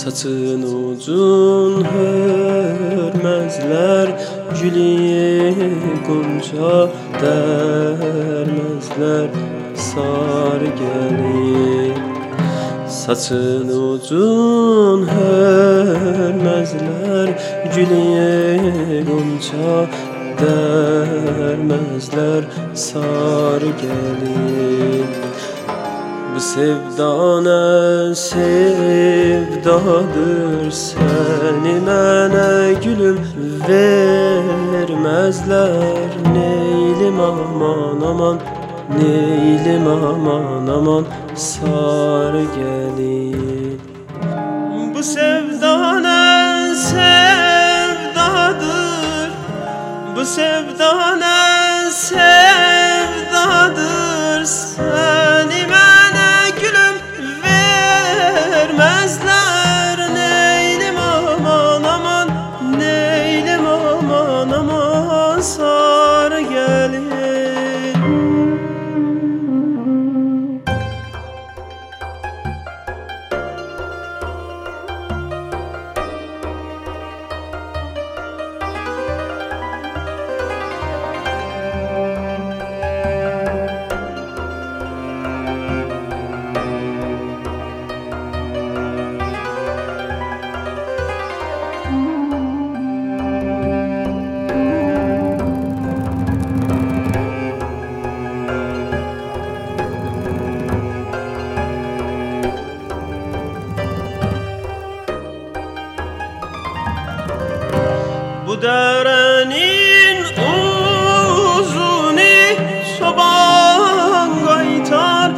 Saçın ucun hörmezler, gülü gonca dermezler, sarı gelin. Saçın ucun hörmezler, gülü gonca dermezler, sarı gelin. Bu sevdana sevdadır, seni mənə gülüm vermezler. Neylim aman aman, neylim aman aman, sarı gelin. Bu sevdana sevdadır, bu sevdana sevdadır, seni mənə gülüm vermezler. Neylim aman aman, neylim aman aman, sarı gelin. Bu derenin uzunu çoban qaytar,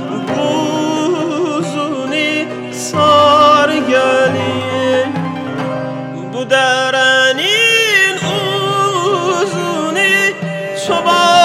buzunu sar gelin. Bu derenin uzunu çoban